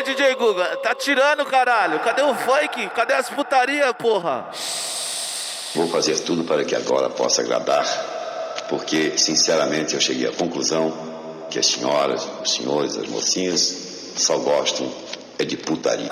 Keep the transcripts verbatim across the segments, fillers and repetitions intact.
D J Guga, tá tirando, caralho. Cadê o funk? Cadê as putaria, porra? Vou fazer tudo para que agora possa agradar, porque, sinceramente, eu cheguei à conclusão que as senhoras, os senhores, as mocinhas só gostam é de putaria.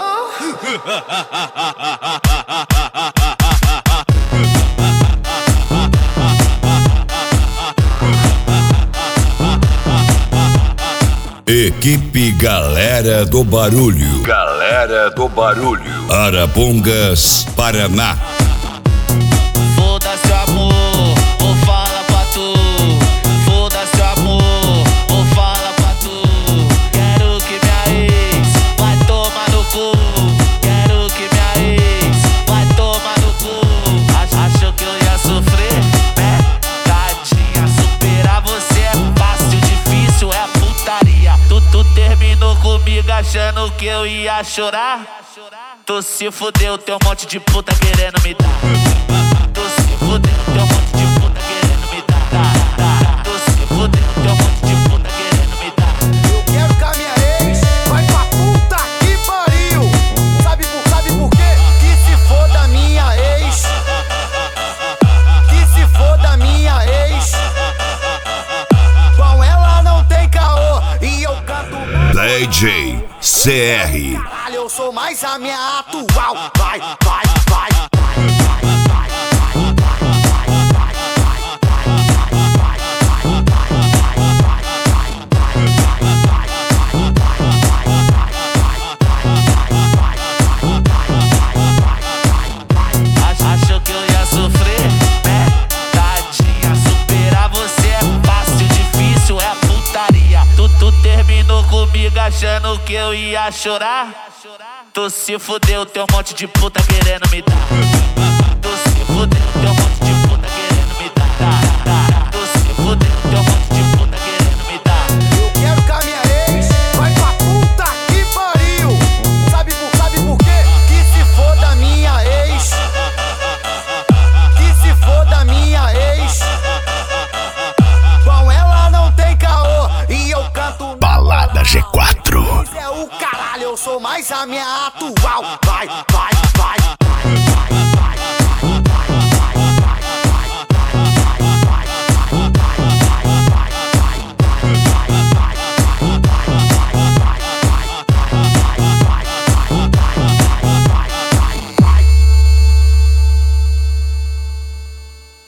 Equipe Galera do Barulho. Galera do Barulho. Arapongas, Paraná. Foda-se amor, vou falar pra tu. Foda-se amor, vou falar pra tu. Quero que minha ex vai tomar no cu. Quero que minha ex vai tomar no cu. Achou que eu ia sofrer, né? Tadinha, superar você é fácil, difícil é putaria. Tu, tu terminou comigo achando que eu ia chorar. Tu se fudeu, tem um monte de puta querendo me dar. Tu se fudeu, tem um monte de puta querendo me dar. Tu se fudeu, tem um monte de puta querendo me dar. Eu quero que a minha ex vai pra puta que pariu. Sabe por, sabe por quê? Que se foda minha ex. Que se foda minha ex. Com ela não tem caô e eu canto D J C R. Caralho, eu sou mais a minha atual. Vai, vai, vai, vai, vai, vai, vai, vai, Achou que eu ia sofrer, né? Tadinha, superar você é fácil, difícil é putaria. Tu, tu terminou comigo achando que eu ia chorar. Tu se fudeu, tem um monte de puta querendo me dar. Tu se fudeu, tem um monte de puta querendo me dar. Tu se fudeu, tem um monte de puta querendo me dar. Eu quero que a minha ex vai pra puta que pariu. Sabe por, sabe por quê? Que se foda minha ex. Que se foda minha ex. Com ela não tem caô e eu canto Balada G quatro. é o caralho, eu sou mais a minha atual. Vai, vai, vai.